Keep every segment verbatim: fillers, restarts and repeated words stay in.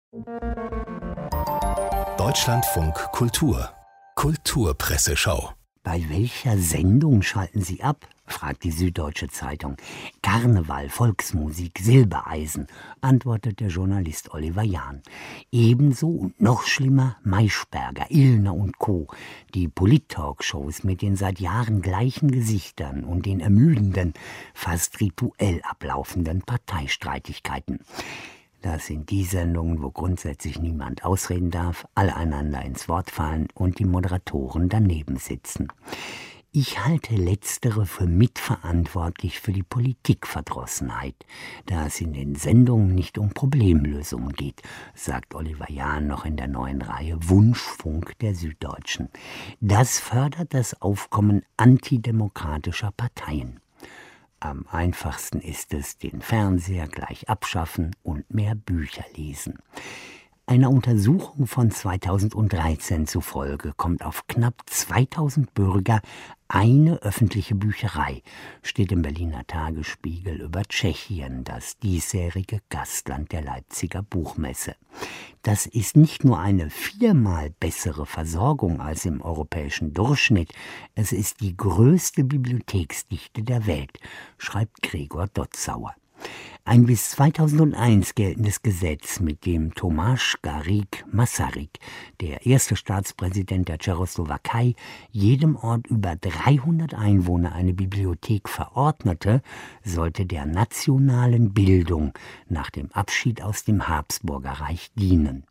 Deutschlandfunk Kultur Kulturpresseschau. Bei welcher Sendung schalten Sie ab? Fragt die Süddeutsche Zeitung. Karneval, Volksmusik, Silbereisen, antwortet der Journalist Oliver Jahn. Ebenso und noch schlimmer Maischberger, Illner und Co. Die Polit-Talkshows mit den seit Jahren gleichen Gesichtern und den ermüdenden, fast rituell ablaufenden Parteistreitigkeiten. Das sind die Sendungen, wo grundsätzlich niemand ausreden darf, alle einander ins Wort fallen und die Moderatoren daneben sitzen. Ich halte Letztere für mitverantwortlich für die Politikverdrossenheit, da es in den Sendungen nicht um Problemlösungen geht, sagt Oliver Jahn noch in der neuen Reihe Wunschfunk der Süddeutschen. Das fördert das Aufkommen antidemokratischer Parteien. Am einfachsten ist es, den Fernseher gleich abschaffen und mehr Bücher lesen. Einer Untersuchung von zweitausenddreizehn zufolge kommt auf knapp zweitausend Bürger eine öffentliche Bücherei, steht im Berliner Tagesspiegel über Tschechien, das diesjährige Gastland der Leipziger Buchmesse. Das ist nicht nur eine viermal bessere Versorgung als im europäischen Durchschnitt, es ist die größte Bibliotheksdichte der Welt, schreibt Gregor Dotzauer. Ein bis zweitausendeins geltendes Gesetz, mit dem Tomáš Garrigue Masaryk, der erste Staatspräsident der Tschechoslowakei, jedem Ort über dreihundert Einwohner eine Bibliothek verordnete, sollte der nationalen Bildung nach dem Abschied aus dem Habsburgerreich dienen.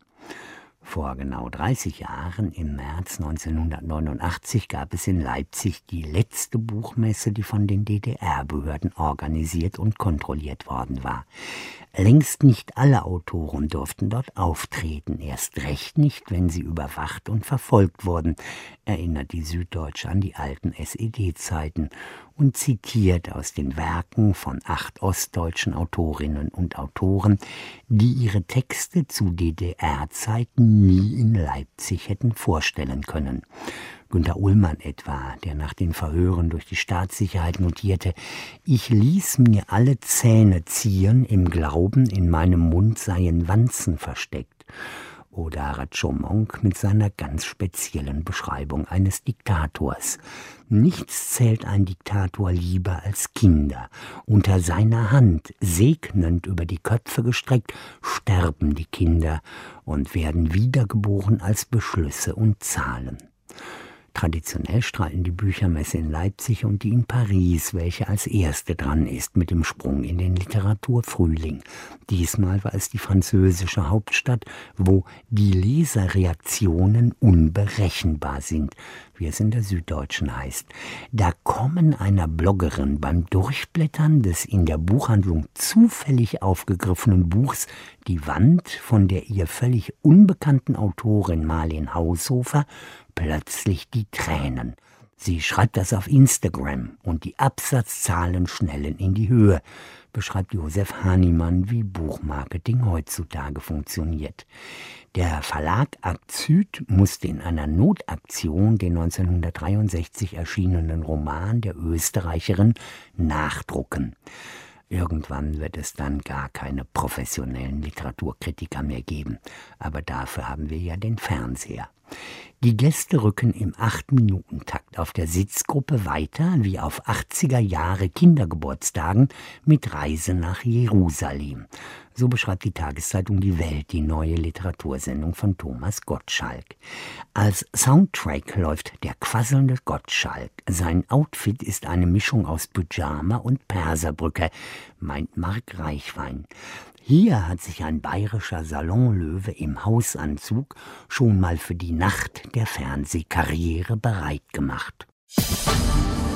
Vor genau dreißig Jahren, im März neunzehnhundertneunundachtzig, gab es in Leipzig die letzte Buchmesse, die von den D D R-Behörden organisiert und kontrolliert worden war. Längst nicht alle Autoren durften dort auftreten, erst recht nicht, wenn sie überwacht und verfolgt wurden, erinnert die Süddeutsche an die alten S E D-Zeiten und zitiert aus den Werken von acht ostdeutschen Autorinnen und Autoren, die ihre Texte zu D D R-Zeiten nie in Leipzig hätten vorstellen können. Günter Ullmann etwa, der nach den Verhören durch die Staatssicherheit notierte: Ich ließ mir alle Zähne ziehen, im Glauben, in meinem Mund seien Wanzen versteckt. Oder Rachel-Monk mit seiner ganz speziellen Beschreibung eines Diktators. Nichts zählt ein Diktator lieber als Kinder. Unter seiner Hand, segnend über die Köpfe gestreckt, sterben die Kinder und werden wiedergeboren als Beschlüsse und Zahlen. Traditionell streiten die Büchermesse in Leipzig und die in Paris, welche als erste dran ist mit dem Sprung in den Literaturfrühling. Diesmal war es die französische Hauptstadt, wo die Leserreaktionen unberechenbar sind, wie es in der Süddeutschen heißt. Da kommen einer Bloggerin beim Durchblättern des in der Buchhandlung zufällig aufgegriffenen Buchs die Wand von der ihr völlig unbekannten Autorin Marlen Haushofer plötzlich die Tränen. Sie schreibt das auf Instagram und die Absatzzahlen schnellen in die Höhe, beschreibt Josef Hahnemann, wie Buchmarketing heutzutage funktioniert. Der Verlag Akzyd musste in einer Notaktion den neunzehnhundertdreiundsechzig erschienenen Roman der Österreicherin nachdrucken. Irgendwann wird es dann gar keine professionellen Literaturkritiker mehr geben, aber dafür haben wir ja den Fernseher. Die Gäste rücken im acht-Minuten-Takt auf der Sitzgruppe weiter, wie auf achtziger Jahre Kindergeburtstagen mit Reise nach Jerusalem. So beschreibt die Tageszeitung Die Welt die neue Literatursendung von Thomas Gottschalk. Als Soundtrack läuft der quasselnde Gottschalk. Sein Outfit ist eine Mischung aus Pyjama und Perserbrücke, meint Mark Reichwein. Hier hat sich ein bayerischer Salonlöwe im Hausanzug schon mal für die Nacht der Fernsehkarriere bereit gemacht.